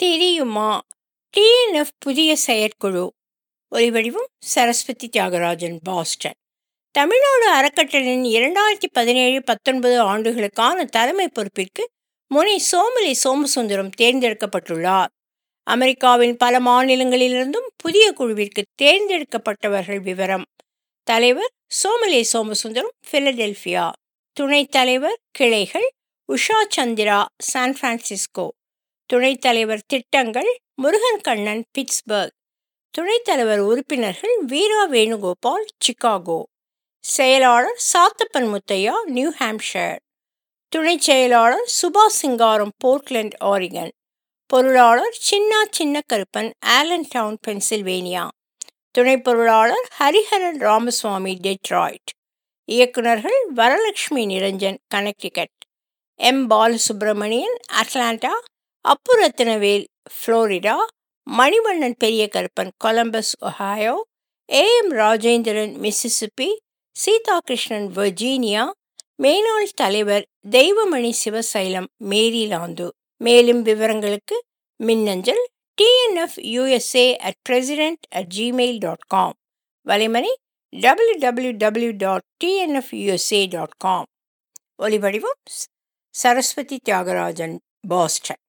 தெரியுமா? டிஎன்எஃப் புதிய செயற்குழு. ஒலிவடிவம் சரஸ்வதி தியாகராஜன், பாஸ்டன். தமிழ்நாடு அறக்கட்டளையின் 2017-19 ஆண்டுகளுக்கான தலைமை பொறுப்பிற்கு முனை சோமலை சோமசுந்தரம் தேர்ந்தெடுக்கப்பட்டுள்ளார். அமெரிக்காவின் பல மாநிலங்களிலிருந்தும் புதிய குழுவிற்கு தேர்ந்தெடுக்கப்பட்டவர்கள் விவரம். தலைவர் சோமலை சோமசுந்தரம், பிலடெல்பியா. துணைத் தலைவர் கிளைகள் உஷா சந்திரா, சான் பிரான்சிஸ்கோ. துணைத் தலைவர் திட்டங்கள் முருகன் கண்ணன், பிட்ஸ்பர்க். துணைத் தலைவர் உறுப்பினர்கள் வீரா வேணுகோபால், சிகாகோ. செயலாளர் சாத்தப்பன் முத்தையா, நியூ ஹாம்ஷயர். துணைச் செயலாளர் சுபா சிங்காரம், போர்ட்லண்ட், ஆரிகன். பொருளாளர் சின்ன கருப்பன், ஆலன்டவுன், பென்சில்வேனியா. துணை பொருளாளர் ஹரிஹரன் ராமசுவாமி, டெட்ராய்ட். இயக்குநர்கள் Varalakshmi Niranjan, Connecticut. M Balasubramanian, Atlanta. Appurathinavel, Florida. Manivannan Periya Karuppan, Columbus, Ohio. AM Rajendran, Mississippi. Seethakrishnan, Virginia. மேனாள் தலைவர் தெய்வமணி சிவசைலம், மேரிலாந்து. மேலும் விவரங்களுக்கு மின்னஞ்சல் tnfusa@president@gmail.com. வலைமணி www.tnfusa.com. ஒலிவடிவம் சரஸ்வதி தியாகராஜன், பாஸ்டன்.